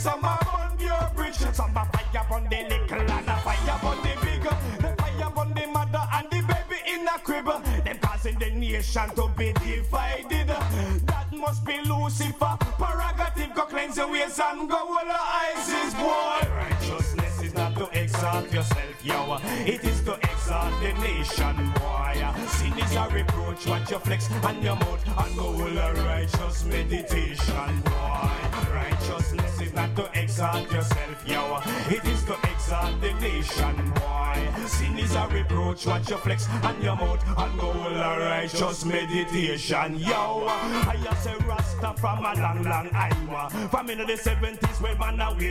some a burn your bridge. Some a fire on the little and a fire on the big. The fire on the mother and the baby in a crib. Them causing the nation to be divided. That must be Lucifer. Prerogative go cleanse your ways and go all the ISIS, boy. Righteousness is not to exalt yourself, yo. It is to exalt the nation, boy. Sin is a reproach, watch your flex and your mouth and go all a righteous meditation, boy. Righteousness is not to exalt yourself, yo. It is to exalt the nation, boy. Sin is a reproach, watch your flex and your mouth and go all a righteous meditation, yo. I say Rasta from a long Iowa. From in the 70s when man away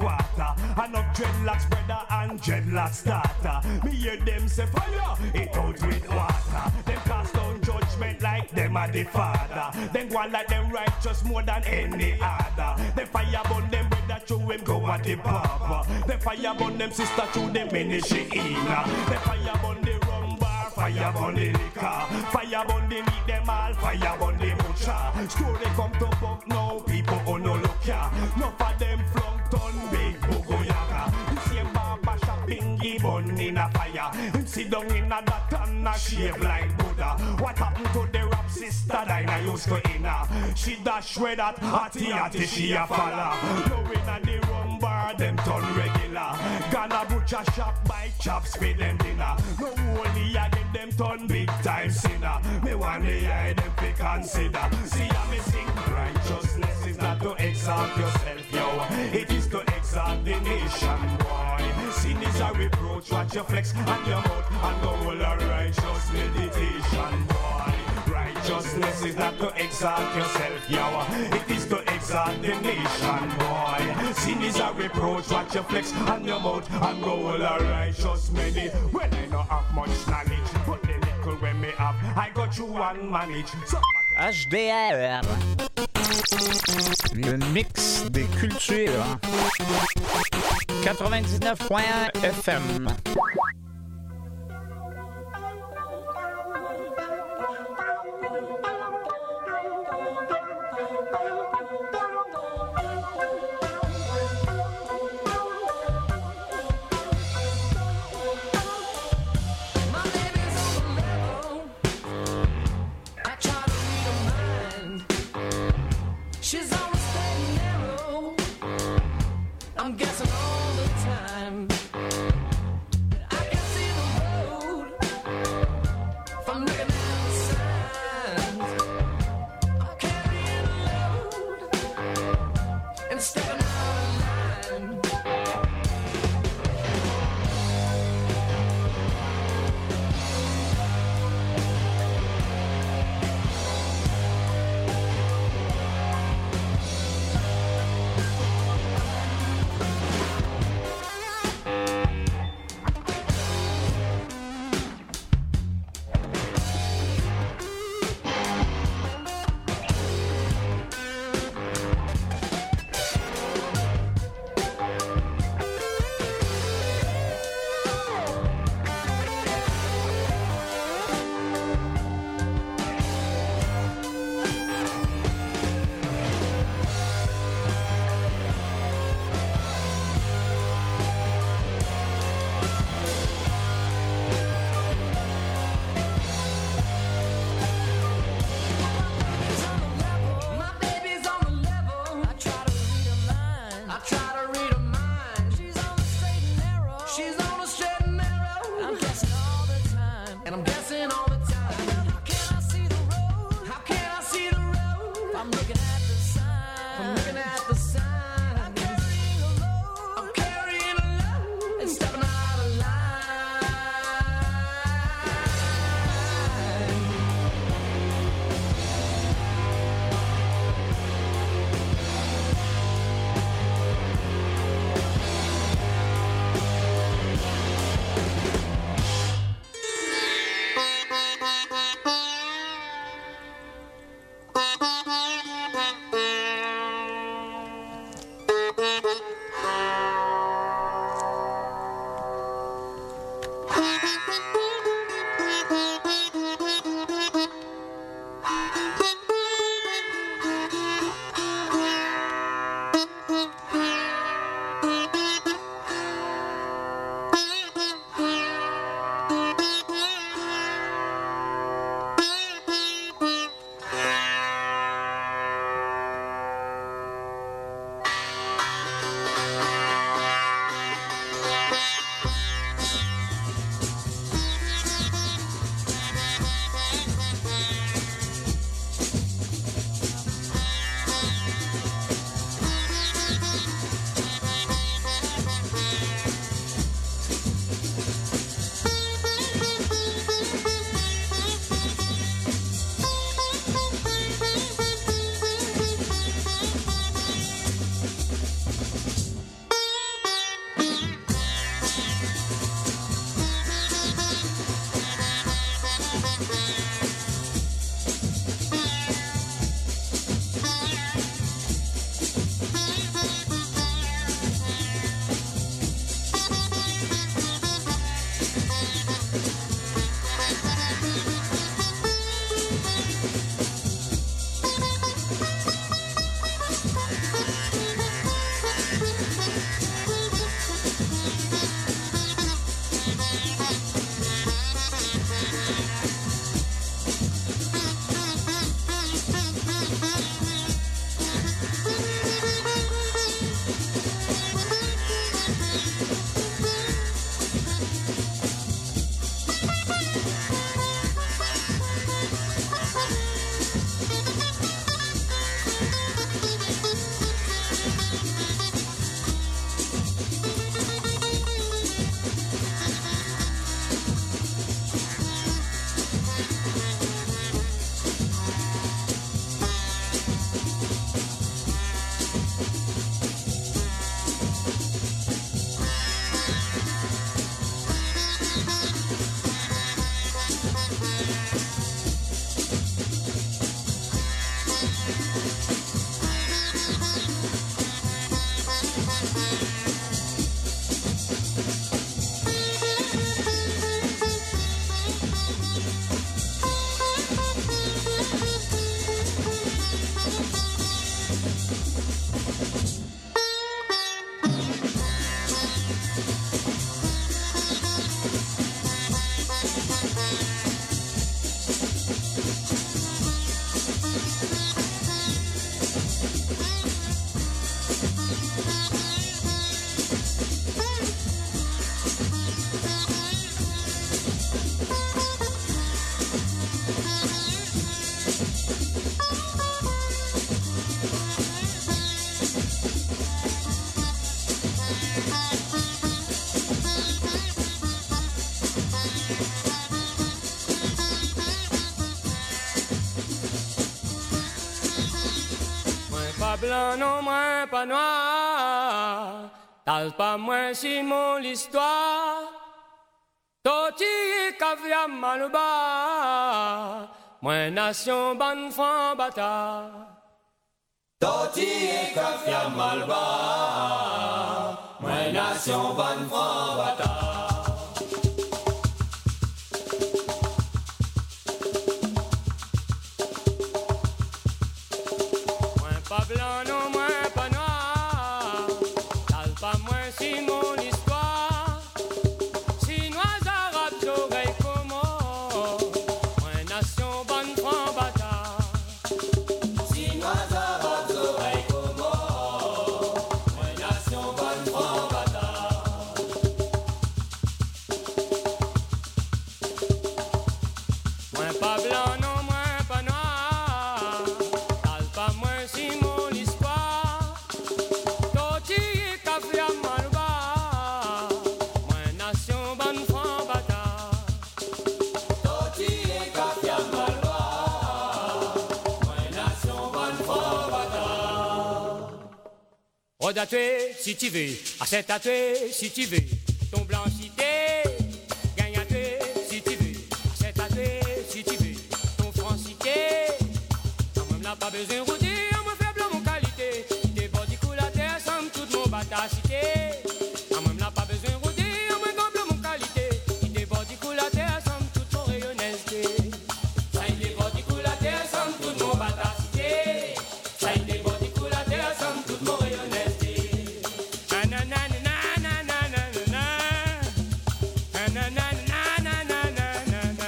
3/4. Enough dreadlocks brother and dreadlocks starter. Me hear them say fire, it out with water. Them cast down judgment like them are the father. Them go on like them righteous more than any other. They fire burn them brother through him go at the barber. They fire burn them sister through them ministry inna. They fire burn the rum bar, fire burn the liquor. Fire burn the meat them all, fire burn the butcher. Story come to book now, people oh no look ya. No for them flunked on big bogo yaga. You see him barber shop bingy bun in a fire. Him sit down in a that and a shave like Buddha. What happened to the rap sister Dinah used to inna? She dash with that hattie she a follow. No in a the rum bar them turn regular. Gonna butcher shop buy chops for them dinner. No only I get them turn big time sinner. Me want the eye them fi consider. See how me sing. Righteousness is not to exalt yourself, yo. It is to exalt the nation, boy. Sin is a reproach, watch your flex and your mouth and go all a righteous meditation, boy. Righteousness is not to exalt yourself, yo. It is to exalt the nation, boy. Sin is a reproach, watch your flex and your mouth and go all a righteous meditation. When I don't have much knowledge, but the little when me have, I go through and manage. HDR. Le mix des cultures. 99.1 FM. blanc, non, moins pas noir. T'as pas moins si mon l'histoire. Toti caviar mal bas. Moins nation ban franc bata. Toti caviar mal bas. Moins nation ban franc bata. Pas blanc, non, moins pas noir. T'as pas moins si mon histoire. Chinois, arabes, oreilles, comment. Moins nation, bonne franc bata. Chinois, arabes, oreilles, comment. Moins nation, bonne franc bata. Moins pas blanc, non, moins pas noir. T'as pas moins si mon histoire. Toti kafia malba. Moins nation ban franc bata. Toti kafia malba. Moins nation ban franc bata. Rode à tuer si tu veux. Achète à tuer si tu veux. Ton blanchité. Gagne à tuer si tu veux. Achète à tuer si tu veux. Ton francité. Quand même là pas besoin de rouler. Batacité, en même là pas besoin de rouler, en même comme mon qualité. Il déborde du coup la terre, somme toute mon rayonnalité. Ça il déborde du coup la terre, somme toute mon batacité. Ça il déborde du coup la terre, somme toute mon rayonnalité. Nanana, nanana, nanana, nanana, nanana, nanana.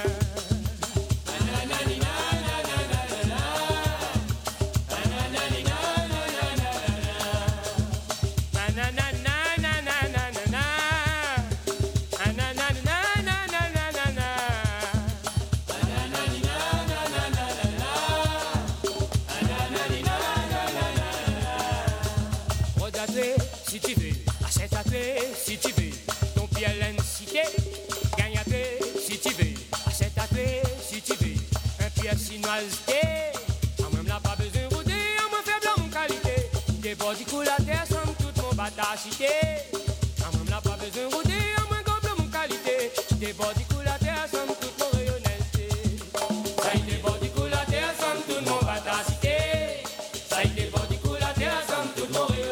Si tu veux, achète à tuer si tu veux, ton pied à l'incité, gagne à tuer si tu veux, achète à tuer si tu veux, un pied à chinoisité, en même là pas besoin de rouler, en moins faible en qualité, déborde du coup la terre, somme toute mon batacité, en même là pas besoin de rouler, en moins gobe mon qualité, déborde du coup la terre, somme toute mon rayonnalité, ça y déborde du coup la terre, somme toute mon batacité, ça y déborde du coup la terre, somme toute mon rayonnalité.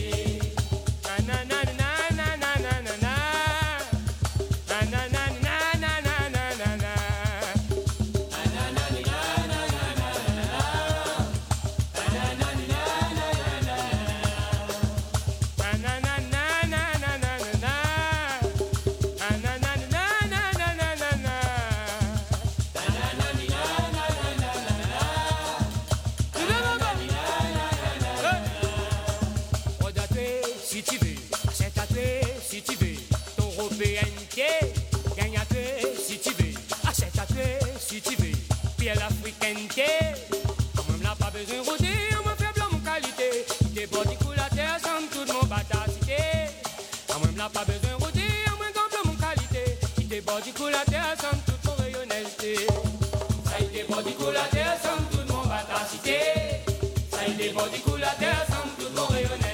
Si tu veux, achète à tuer si tu veux, ton européenneté, gagne à tuer si tu veux, achète à tuer si tu veux, puis l'africainité, quand même là pas besoin de rouler, on me faible mon qualité, déborde du coup la terre, somme toute mon batacité, quand même là pas besoin de rouler, on me gonfle mon qualité, déborde du coup la terre, somme toute mon rayonnalité, ça y déborde du coup la terre, somme toute mon batacité, ça y déborde du coup la terre, somme toute mon rayonnalité.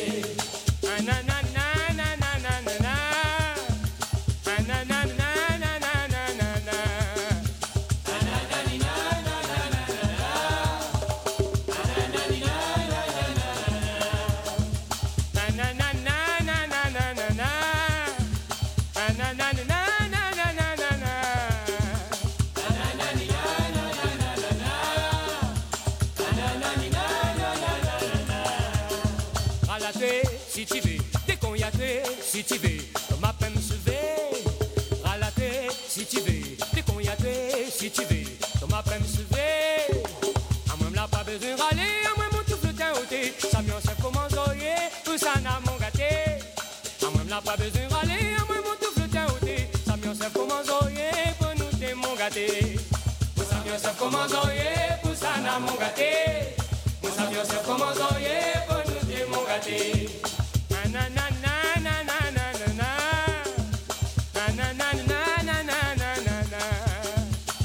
Si tu veux, dès qu'on y a tué, si tu veux, comme ma peine se veut, ralater, si tu veux, dès qu'on y a tué, si tu veux, comme ma peine se veut, à moi là pas besoin de râler, à moi mon tout flottin ôté, ça m'y en sait comment zoyer, tout ça n'a mon gâté, à moi là pas besoin de râler, à moi mon tout flottin ôté, ça m'y en sait comment zoyer, pour nous t'es mon gâté, pour ça m'y en sait comment zoyer, pour ça n'a mon gâté, pour ça m'y en sait comment zoyer, pour nous t'es mon gâté. Na na na na na na na na na na na na na na na na.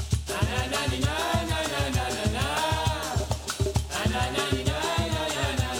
Na na na na na na na na. Na na na na na na na na.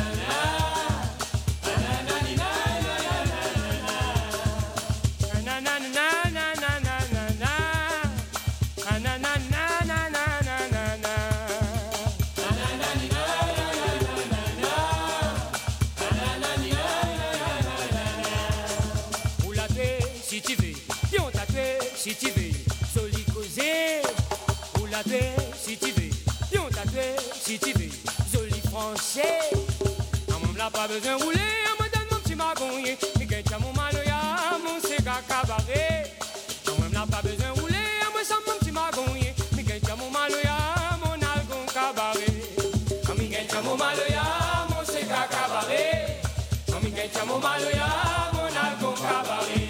Si tu veux, soli causer, ou la paix, si tu veux, yon ta paix, si tu veux, joli français. On n'a pas besoin de rouler, on me donne mon petit magonnier, mais quand mon maloya, mon séga cabaret. On n'a pas besoin de rouler, on me sent mon petit magonnier, mais quand mon maloya, mon algon cabaret. Quand mon maloya, mon séga cabaret. Quand mon maloya, mon algon cabaret.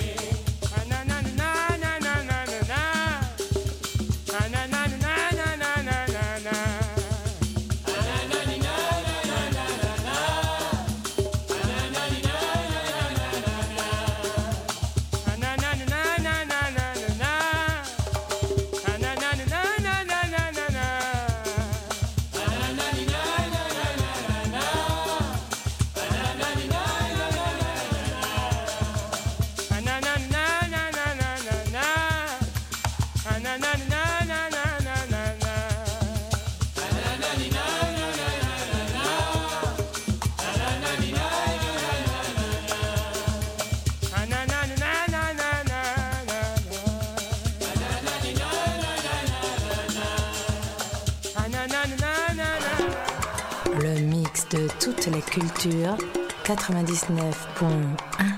Le mix de toutes les cultures, 99.1.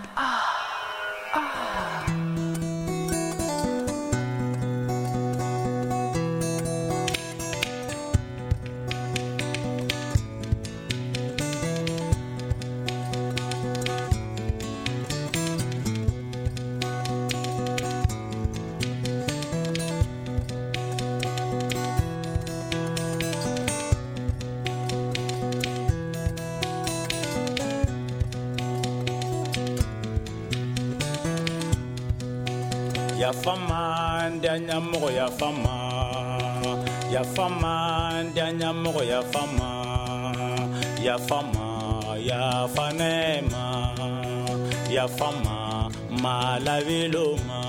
Ya fama ndanya mogo ya fama ya fama ndanya mogo ya fama ya fama ya fanema ya fama malaviloma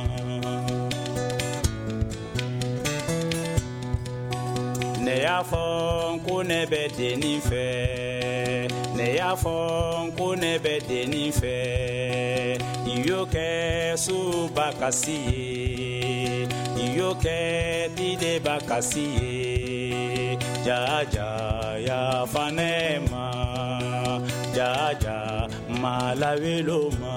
ne ya fɔ ko ne bɛ denni fɛ ne y'a fɔ ko ne bɛ denni fɛ i y'o kɛ suba kasi ye i y'o kɛ dideba kasi ye jaja yafa ne ma jaja malawelo ma.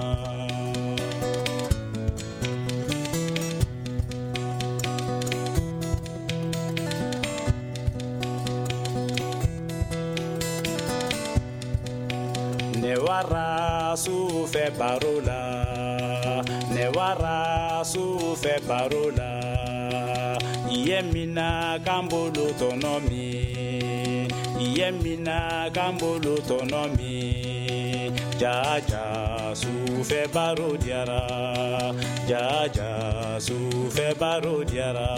Ne wara su fɛ baro la ne wara su fɛ baro la i ye mina k'an bolo tɔnɔ min i ye mina k'an bolo tɔnɔ min jaja su fɛ baro diyara jaja su fɛ baro diyara.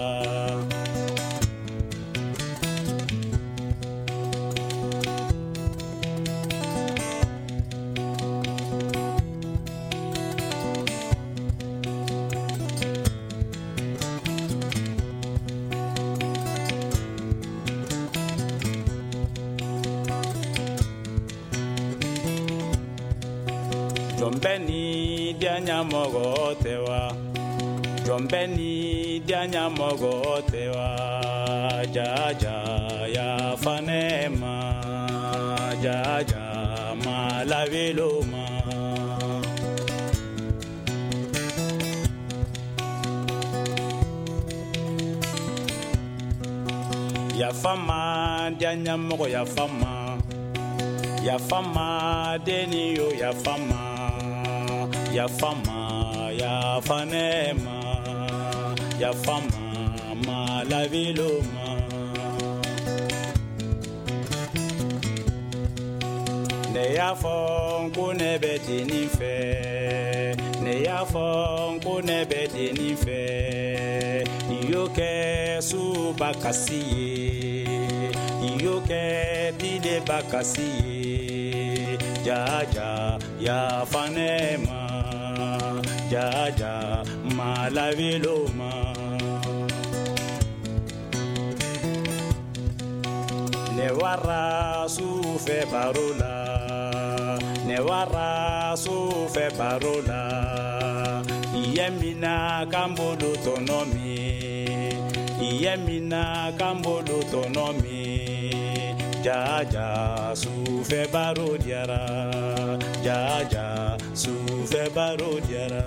Jɔn bɛ ni diyaɲamɔgɔ tɛ wa Jombeni dianya mogo tewa jaja ya fanema jaja malaviloma ya fama dianya mogo ya fama deniyo ya fama ya fanema ya fama malaviloma ne ya fon ko ne beti ni fe ne ya fon ko ne beti ni fe yo ke su bakasiye yo ke dile bakasiye jaja ya fanema jaja malaviloma ne wara su fe parola yemina kambolo tonomi jaja su fe barodiara jaja su fe barodiara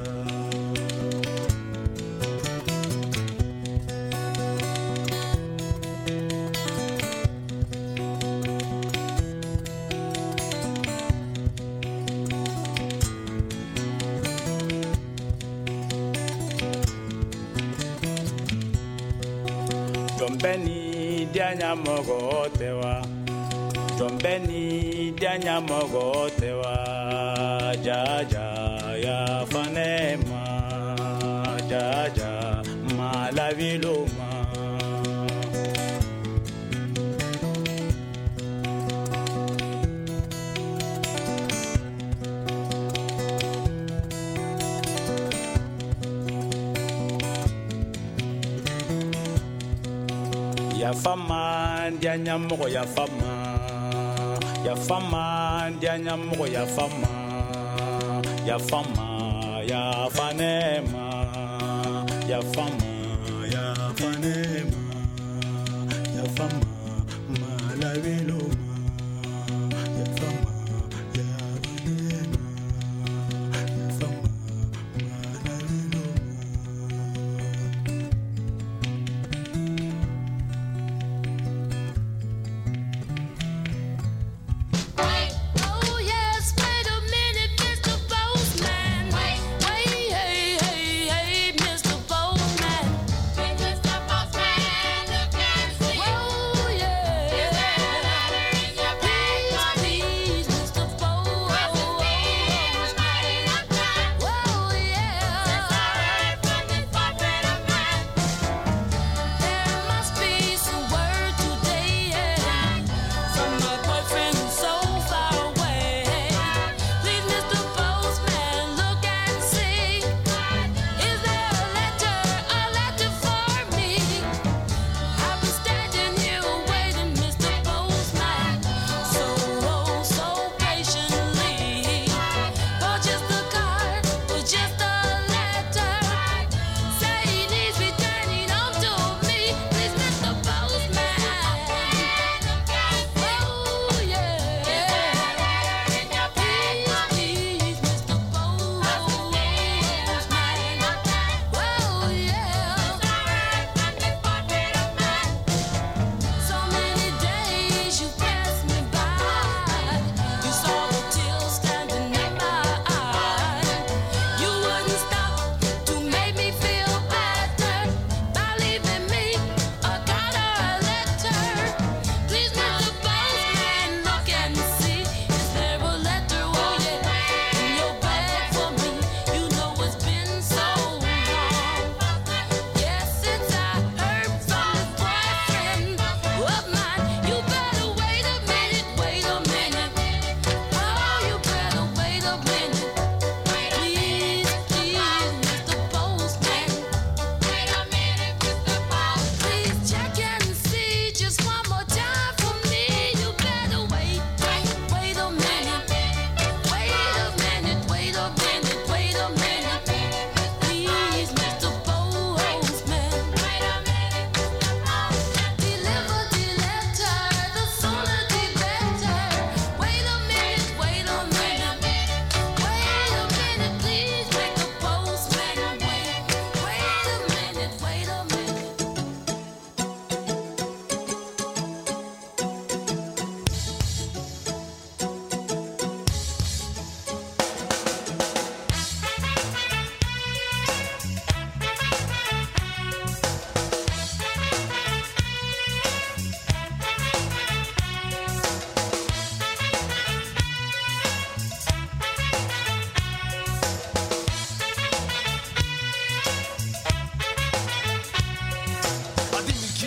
Jombeni dianya mogo tewa jaja ya fanema jaja malaviloma ya fama dianya mogo ya fama dianya mogo ya fama ya fanema ya fanema ya fama malaviloma ya fama ya fanema ya fama malaviloma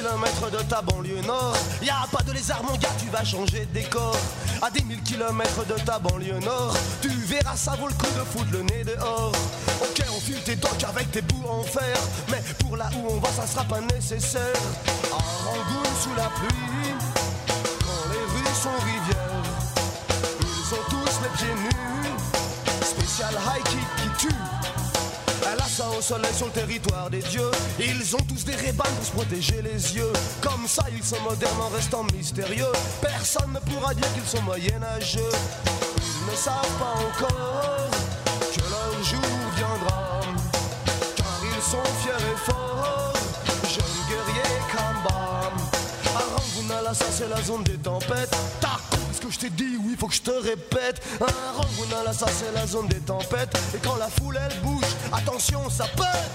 kilomètres de ta banlieue nord, y a pas de lézard mon gars, tu vas changer de décor. À 10 000 kilomètres de ta banlieue nord, tu verras ça vaut le coup de foutre le nez dehors. Ok, on file tes tocs avec tes bouts en fer, mais pour là où on va ça sera pas nécessaire. À Rangoon sous la pluie, quand les rues sont rivières, ils ont tous les pieds nus, spécial high kick qui tue. Elle a ça au soleil sur le territoire des dieux. Ils ont tous des rébans pour se protéger les yeux. Comme ça ils sont modernes en restant mystérieux. Personne ne pourra dire qu'ils sont moyenâgeux. Ils ne savent pas encore que leur jour viendra, car ils sont fiers et forts, jeunes guerriers Kamba. Arangunala, ça c'est la zone des tempêtes. Tac, ce que je t'ai dit, oui, faut que je te répète. Arangunala, ça c'est la zone des tempêtes. Et quand la foule elle bouge, attention, ça pète.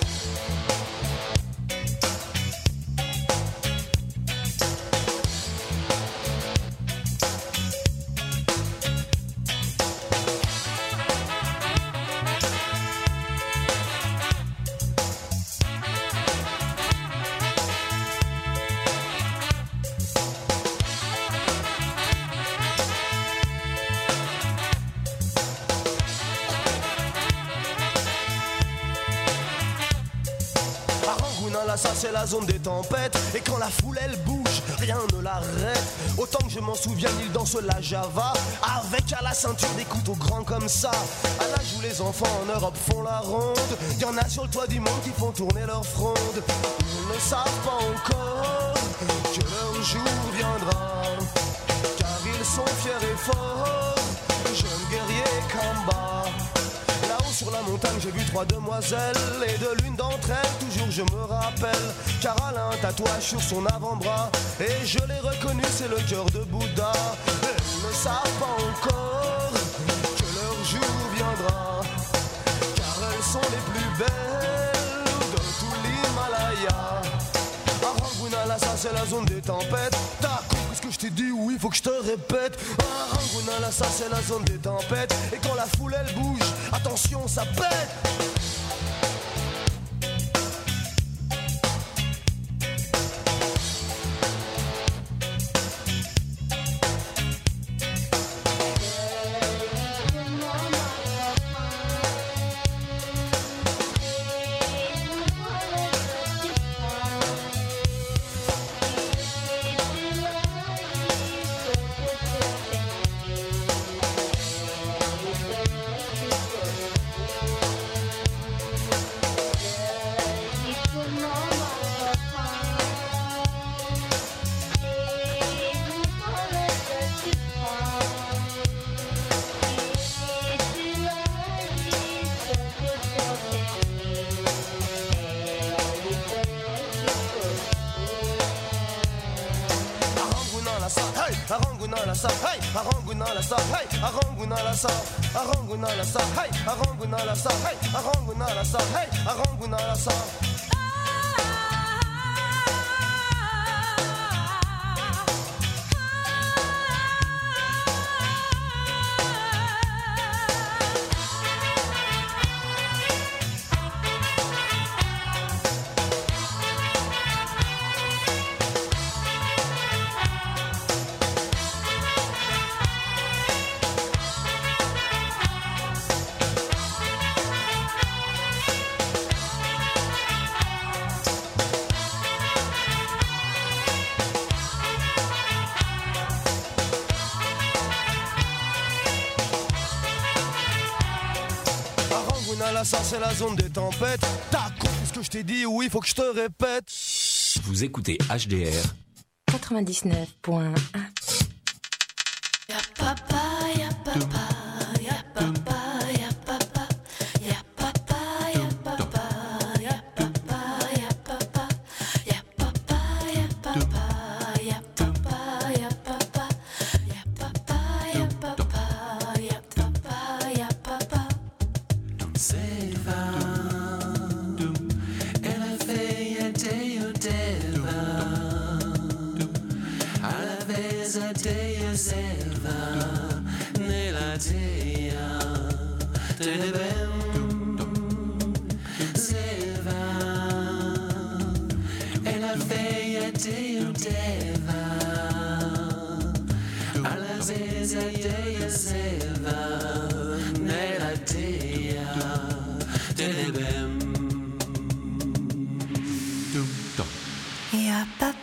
Ça c'est la zone des tempêtes. Et quand la foule elle bouge, rien ne l'arrête. Autant que je m'en souviens, ils dansent la java avec à la ceinture des couteaux grands comme ça. À l'âge où les enfants en Europe font la ronde, y'en a sur le toit du monde qui font tourner leur fronde. Ils ne savent pas encore que leur jour viendra, car ils sont fiers et forts, jeunes guerriers Kamba. Là-haut sur la montagne j'ai vu 3 demoiselles, et de l'une d'entre elles toujours je me rappelle, car elle a un tatouage sur son avant-bras, et je l'ai reconnu, c'est le cœur de Bouddha. Elles ne savent pas encore que leur jour viendra, car elles sont les plus belles de tout l'Himalaya. Arangunala, ça c'est la zone des tempêtes. T'as compris ce que je t'ai dit, oui, faut que je te répète. Arangunala, ça c'est la zone des tempêtes. Et quand la foule elle bouge, attention, ça pète. Arangunala sa, hey, Arangunala sa, hey, Arangunala sa, Arangunala sa, hey, Arangunala sa, hey, Arangunala sa, hey, Arangunala sa. Ça c'est la zone des tempêtes. T'as compris ce que je t'ai dit, oui, faut que je te répète. Vous écoutez HDR 99.1. Y'a papa, y'a papa, y'a papa, y'a papa, y'a papa, y'a papa, y'a papa, y'a papa, y'a papa, y'a papa, y'a papa, y'a papa, y'a papa, y'a papa, y'a papa, y'a papa. Selva nella teia Selva e la feia Nelatea Seva, Nelatea, Telebem. Ya papa.